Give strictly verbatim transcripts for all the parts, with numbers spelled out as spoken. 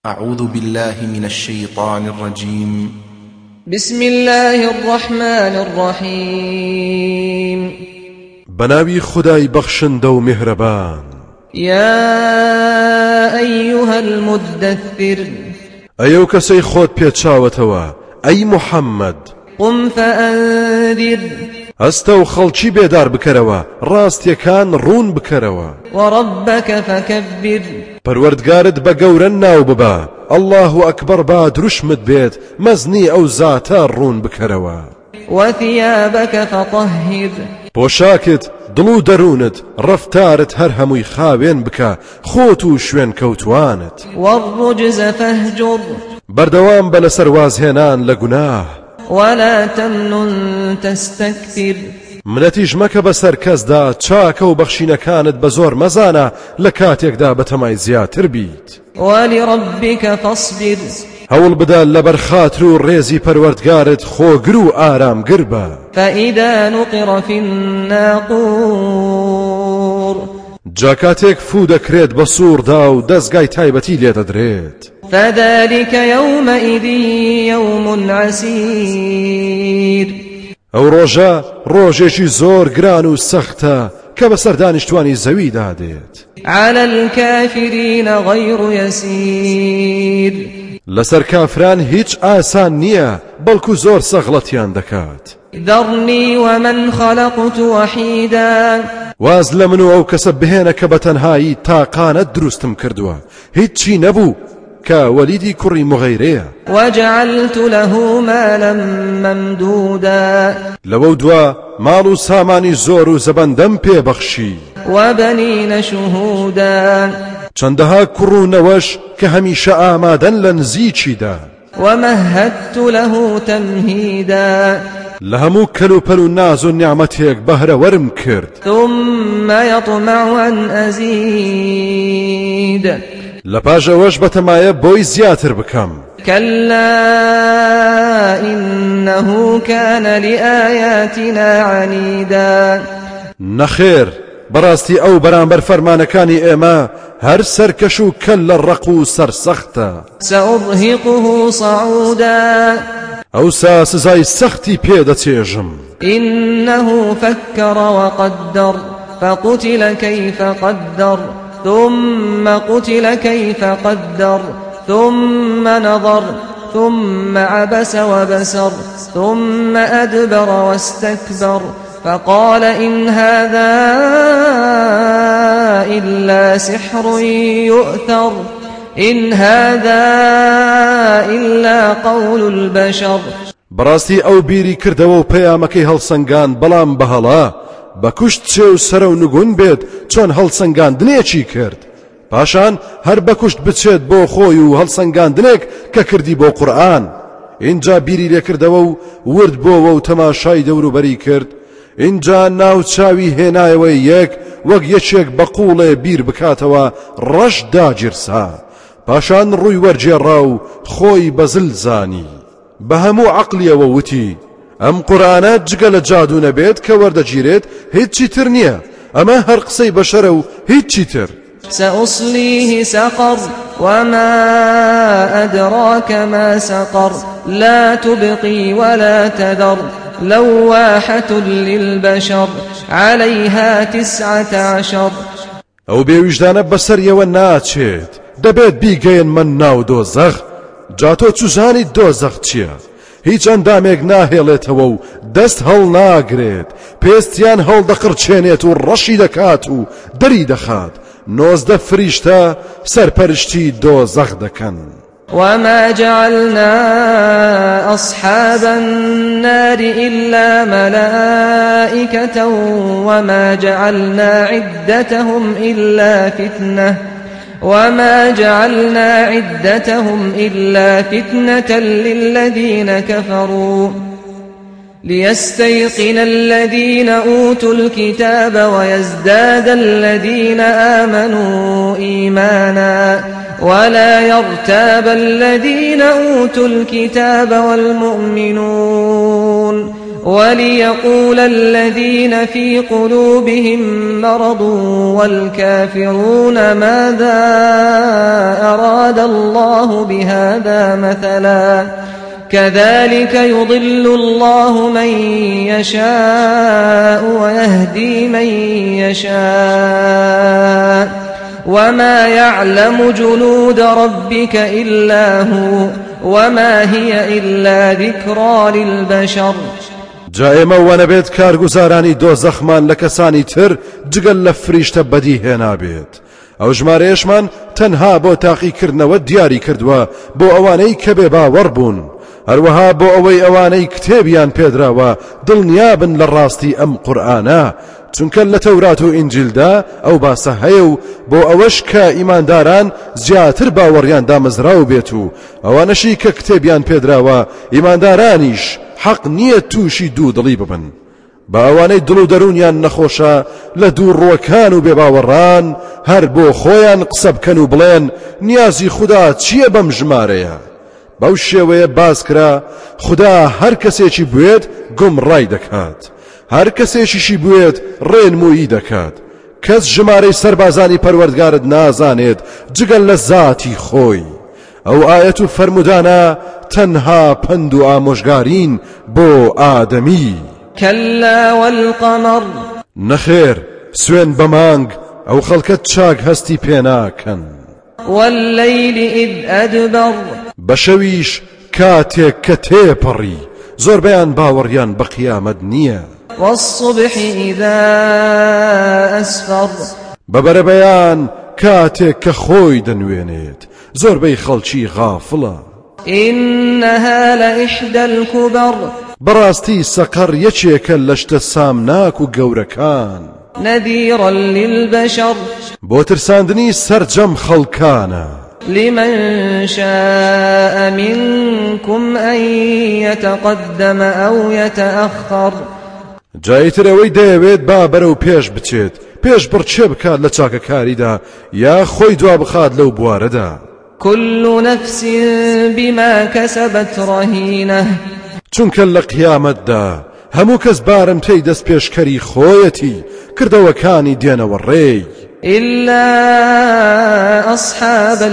أعوذ بالله من الشيطان الرجيم. بسم الله الرحمن الرحيم. بناوي خداي بخشن دو مهربان. يا أيها المدثر أيو كسي خود بيتشاوتوا أي محمد قم فأنذر أستو خلچي بيدار بكروا راست يكان رون بكروا وربك فكبر پروردگارت بگورن ناو ببا الله أكبر باد رشمت بيت مزني أو زاتا رون بكروا وثيابك فطهر بوشاكت دلو درونت رفتارت هر هموی خاوين بكا خوتو شوين كوتوانت والرجز فاهجر بردوام بلسر وازهنان لگناه ولا تمنن تستكثر منەتیش مەکە بەسەر کەسدا چاکە و بەخشینەکانت بە زۆر مەزانە لە کاتێکدا بەتەمای زیاتر بیت وَلِرَبِّكَ فاصبر هەوڵ بدە لەبەر خاتر و ڕێزی پەروەردگارت خۆگر و ئارامگر بە فَإِذَا نُقِرَ فِي النَّاقُورِ جاکاتێک فو دەکرێت بە سووردا و دەستگای تایبەتی لێدەدرێت فَذَلِكَ يَوْمَئِذٍ يَوْمٌ عَسِيرٌ ئەو ڕۆژە ڕۆژێکی زۆر گران و سەختە کە بەسەر دانیشتوانی زەویدا دێت على الكافرين غير يسير لەسەر کافران هیچ ئاسان نییە بەڵکو زۆر سەغڵەتیان دەکات ذرني ومن خلقت وحيدا واز لە من و ئەو کەسە بهێنە کە بەتەنهایی تاقانە دروستم کردووە هیچی نەبوو کە وەلیدی کوڕی مغەیرەیە وجعلت له مالا ممدودا لەوە دوا ماڵ و سامانی زۆر و زەبەندەم پێبەخشی وبنين شهودا چەندەها کوڕ و نەوەش کە هەمیشە ئامادەن لە نزیکیدا ومهدت له تمهيدا لە هەموو کەلوپەل و ناز و نیعمەتێک بەهرەوەرم کرد ثم يطمع أن أزيد لپاش ئەوەش بەتەمایە بۆی زیاتر بکەم كلا إنه كان لآياتنا عنيدا نەخێر بەڕاستی ئەو بەرامبەر فەرمانەکانی ئێمە هەر سەرکەش و کەل لە ڕق و سەرسەختە سأرهقه صعودا ئەوسا سزای سەختی پێدەچێژم إنه فكر وقدر فقتل كيف قدر ثم قتل كيف قدر ثم نظر ثم عبس وبسر ثم أدبر واستكبر فقال إن هذا إلا سحر يؤثر إن هذا إلا قول البشر بەڕاستی ئەو بیری کردەوە و پەیامەکەی هەڵسەنگان بەڵام بەهەڵا بەکوشت چێ و سەرە و نگون بێت چۆن هەڵسەنگاندنێکی کرد پاشان هەر بەکوشت بچێت بۆ خۆی و هەڵسەنگاندنێک کە کردی بۆ قورئان اینجا بیری لێکردەوە و ورد بۆەوە و تەماشای دەوروبەری کرد اینجا ناو چاوی هێنایەوە یەک وەک یەکێک بە قوڵێ بیر بکاتەوە ڕەش داگیرسا پاشان ڕووی وەرجێڕا و خۆی بەزل زانی بە هەموو عەقلیەوە وتی ئەم قورئانە جگە لە جادو نەبێت کە وەردەگیرێت هیچی تر نییە ئەمە هەر قسەی بەشەرە و هیچی تر سأصليه سقر وما أدراك ما سقر لا تبقي ولا تذر لواحة للبشر عليها تسعة عشر ئەو بێویژدانە بەسەریەوە ناچێت دەبێت بیگەین من ناو دۆزەخ جا تۆ چوزانی دۆزەخ چییە هیچ ئەندامێک ناهێڵێتەوە و دەست هەڵ ناگرێت پێستیان هەڵدەقڕچێنێت و ڕەشی دەکات و دەری دەخات نۆزدە فریشتە سەرپەرشتی دۆزەخ دەکەن وما جعلنا أصحاب النار إلا ملائكة وما جعلنا عدتهم إلا فتنة وما جعلنا عدتهم إلا فتنة للذين كفروا ليستيقن الذين أوتوا الكتاب ويزداد الذين آمنوا إيمانا ولا يرتاب الذين أوتوا الكتاب والمؤمنون وليقول الذين في قلوبهم مرض والكافرون ماذا أراد الله بهذا مثلا كذلك يضل الله من يشاء ويهدي من يشاء وما يعلم جنود ربك إلا هو وما هي إلا ذكرى للبشر. جا ئێمە وەنەبێت کارگوزارانی دۆزەخمان لە کەسانی تر جگەل لە فریشتە بەدی هێنابێت. ئەو ژمارەیەشمان تەنها بۆ تاقیکردنەوە دیاری کردووە بۆ ئەوانەی کە بێ باوەڕ بوون، هەروەها بۆ ئەوەی ئەوانەی کتێبیان پێدراوە دڵنیابن لە ڕاستی ئەم قورئانە، چونکە لە تەورات و ئینجیلدا ئەو باسە هەیە و بۆ ئەوەش کە ئیمانداران زیاتر باوەڕیان دامەزراو بێت و ئەوانەشی کە کتێبیان پێدراوە ئیماندارانیش حەق نییە تووشی دوو دڵی ببن. بە ئەوانەی دڵ و دەرونیان نەخۆشە لە دوو ڕووەکان و بێباوەڕان هەر بۆ خۆیان قسە بکەن و بڵێن نیازی خوددا چییە بەم ژمارەیە. بەو شێوەیە باس کرا خوددا هەر کەسێکی بوێت گومڕای دەکات، هەر کەسێکیشی بوێت ڕێنمویی دەکات. کەس ژمارەی سەربازانی پەروەردگارت نازانێت جگەل لە زاتی خۆی. ئەو ئاەت و فەرمودانە تەنها پند و ئامۆژگارین بۆ ئادەمی. كلا والقمر نەخێر سوێن بە مانگ ئەو خەڵکەت چاک هەستی پێناکەن. والليل إذ أدبر بەشەویش کاتێک کە تێپەڕی زۆربەیان باوەڕیان بە قیامەت نییە. والصبح إذا أسفر بەبەرەبەیان کاتێک کە خۆی دەنوێنێت زۆربەی خەڵکی غافڵە. إنها لإحدى الكبر بەڕاستی سەقەر یەکێکە لە شتە سامناک و گەورەکان. نذيرا للبشر بۆ ترساندنی سەرجەم خەڵکانە. لمن شاء منكم أن يتقدم أو يتأخر جایترەوەی دەیەوێت با بەرەو پێش بچێت، پێش بڕچێ بکات لە چاکەکاریدا یا خۆی دوا بخات لەو بوارەدا. كل نفس بما كسبت رهينة چونکە لە قیامەتدا هەموو کەس بارمتەی دەست پێشکەری خۆیەتی کردەوەکانی دێنەوە ڕێی. إلا أصحاب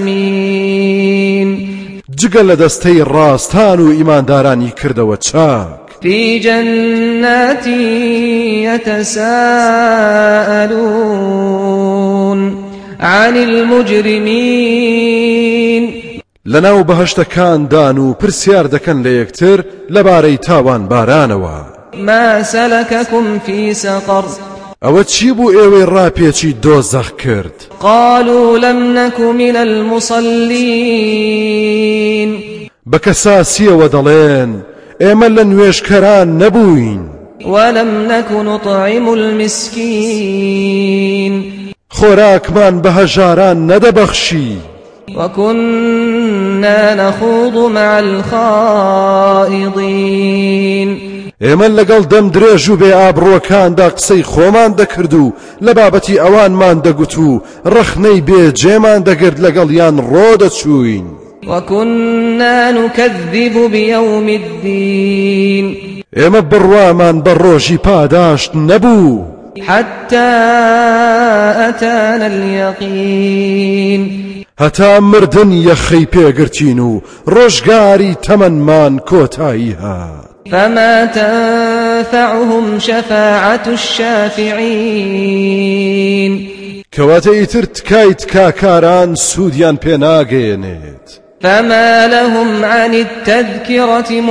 اليمين جگە لە دەستەی ڕاستان و ئیماندارانی کردەوە چاک. في جنات يتساءلون عن المجرمين لەناو بەهەشتەکاندان و پرسیار دەکەن لە یەکتر لەبارەی تاوان بارانەوە. ما سلككم في سقر ئەوە چی بوو ئێوەی ڕاپێکی دۆزەخ کرد؟ قالوا لم نك من المصلين بە کەساسیەوە دەڵێن ئێمە لە نوێژکەران نەبووین. ولم نك نطعم المسكين خۆراکمان بە هەژاران نەدەبەخشی. وكنا نخوض مع الخائضين ئێمە لەگەڵ دەم درێژ و بێ ئابڕۆکاندا قسەی خۆمان دەکرد و لە بابەتی ئەوانمان دەگوت و ڕەخنەی بێجێمان دەگرت لەگەڵیان ڕۆ دەچووین. وكنا نكذب بيوم الدين ئێمە بڕوامان بە ڕۆژی پاداشت نەبوو. حتى أتانا اليقين هەتا مردن یەخەی پێگرتین و ڕۆژگاری تەمەنمان کۆتایی هات. فما تنفعهم شفاعة الشافعين کەواتە ئیتر تکای تکاکاران سوودیان پێناگەیەنێت. فما لهم عن التذكرة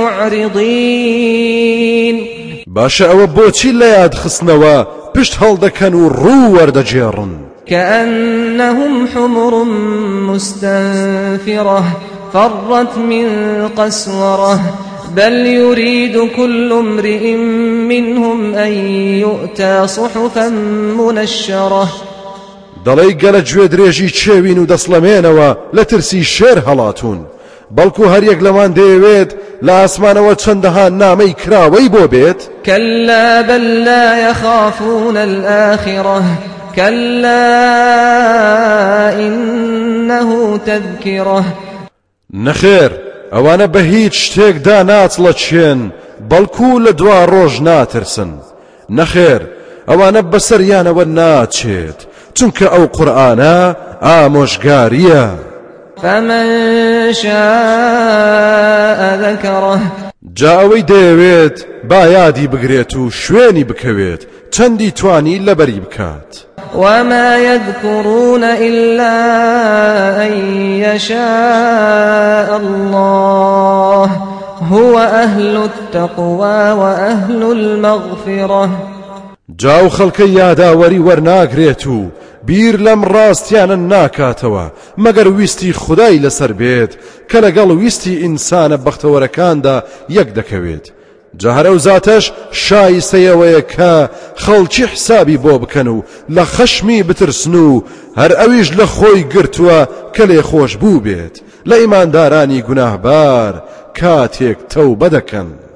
معرضين باشە ئەوە بۆچی لە یاد خستنەوە پشت هەڵدەکەن و ڕوو وەردەجێڕن. كأنهم حمر مستنفرة فرت من قسورة بل يريد كل امرئ منهم أن يؤتى صحفا منشرة. دەڵێی گەلە گوێ درێژی چێوین و دەسڵەمێنەوە لە ترسی شێر هەڵاتون، بەڵکو هەریەک لەمان دەیەوێت لە ئاسمانەوە چەندەها نامەی کراوەی بۆ بێت. كلا بل لا يخافون الآخرة كلا إنه تذكرة نەخێر ئەوانە بە هیچ شتێکدا ناچڵەچێن، بەڵکو لە دوا ڕۆژ ناترسن نەخێر ئەوانە بەسەریانەوە ناچێت چونکە ئەو قورئانە ئامۆژگاریە. فمن شاء ذكره جا ئەوەی دەیەوێت با یادی بگرێت و شوێنی بکەوێت چەندی توانی لەبەری بکات. وما يذكرون إلا أن يشاء الله هو أهل التقوى وأهل المغفرة. جاو خەڵکە یاداوەری وەرناگرێت و بیر لەم ڕاستیانە ناکاتەوە مەگەر ویستی خودای لەسەر بێت کە لەگەڵ ویستی ئینسانە بەختەوەرەکاندا یەک دەکەوێت. جا هەرە و زاتەش شایستەیەوەیە کە خەڵکی حسابی بۆ بکەن و لە خەشمی بترسن و هەر ئەویش لە خۆی گرتووە کە لێ خۆش بوو بێت لە ئیماندارانی گوناهبار کاتێک تەوبە دەکەن.